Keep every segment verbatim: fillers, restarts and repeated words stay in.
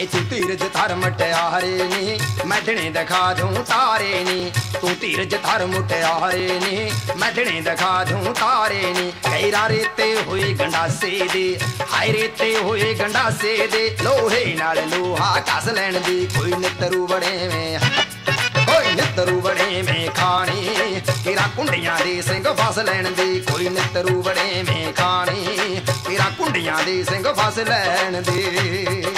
तू धीरज धर मुटियारे नी मैं दिने दिखा दूं तारे नी तू धीरज धर मुटियारे नी मैं दिने दिखा दूं तारे नी कैरा रेते होए गंडासे दे हाय रेते होए गंडासे दे लोहे नाल लोहा कस लैण दी कोई नितरू बड़े में कोई नितरू बड़े में खानी तेरा कुंडियां दे सिंह फस लैण दी कोई नितरू बड़े में खानी तेरा कुंडियां दे सिंह फस लैण दी।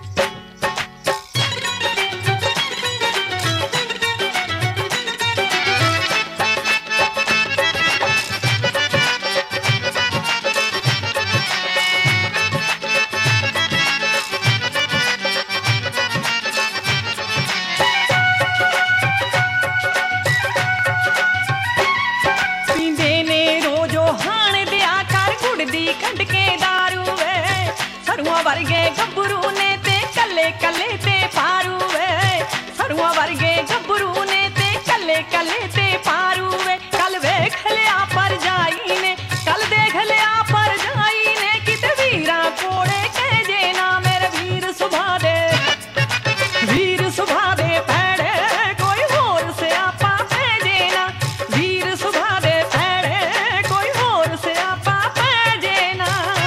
वर्गे गब्बरू ने ते कले कले ते पारू वे सरुआ वर्गे गब्बरू ने ते कले कले ते पारू वे कल वेख लिया पर जाई ने कल देख लिया पर जाई ने किते वीरा कोड़े कह जे ना मेरे वीर सुभा दे वीर सुभा दे पैड़े कोई होर से आपा भेजे ना वीर सुभा दे पैड़े कोई होर से आपा भेजे ना।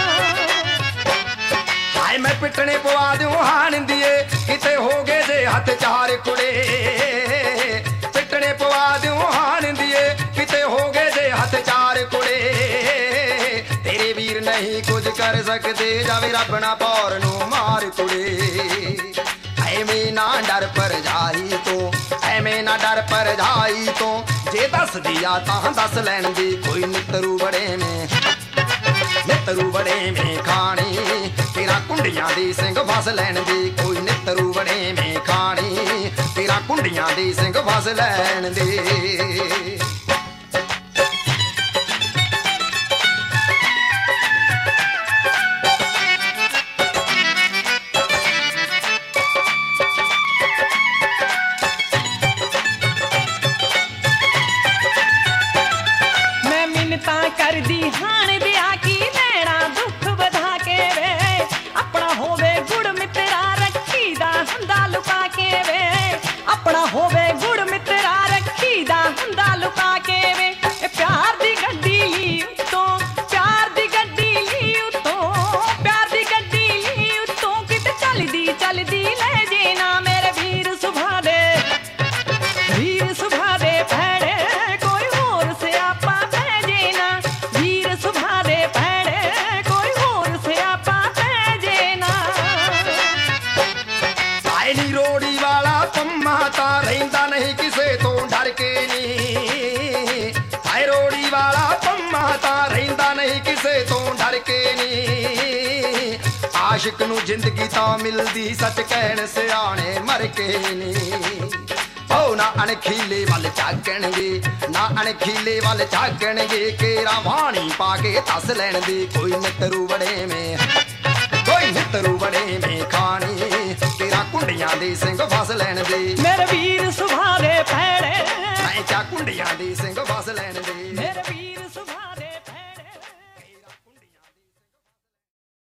मैं पिटने पवा दूं हान दिए किते हो गए जे हथ चार कुड़े पिटने पवा दूं हान दिए किते हो गए जे हथ चार कुड़े तेरे वीर नहीं कुछ कर सकते जावे रब ना पौर नू मार कुड़े ऐवें ना डर पर जाई तो ऐवें ना डर पर जाई तो जे दस दिया तां दस लैण दी कोई नितरू बड़े में नितरू बड़े में खानी तेरा कुंडियां दी सिंह फस लैण दी कोई नितरू बड़े में खानी तेरा कुंडियां दी सिंह फस लैण दी। मैं मिन्नतां कर दी हाण दिया की दुख बधा के वे अपना होवे गुड़ मित्रा रखी दा हंदा लुका के वे अपना होवे गुड़ मित्रा रखी दा हंदा लुका के वे प्यार दी गड्डी ली उतों प्यार दी गड्डी ली उतों प्यार दी गड्डी ली उतों किते चलदी चलदी ले जे ना मेरे वीर सुभा दे वीर सुभा दे पैड़े कोई होर से आपा भेजे ना वीर सुभा दे रोड़ी वाला पम्मा ता रहिंदा नहीं किसे तो डर के नी हाय रोड़ी वाला पम्मा ता रहिंदा नहीं किसे तो डर के नी आशिक नू जिंदगी ता मिलदी सच कहण सियाणे मर के नी ओ ना अणखीले वल झाकणगे ना अणखीले वल झाकणगे केरा वाणी पाके तस लैण दी कोई नितरू बड़े में कोई नितरू बड़े में खानी तेरा कुंडियां दी सिंह फस लैण दी मेरे वीर सुभा दे पैड़े मैं क्या कुंडियां दी सिंह फस लैण दी।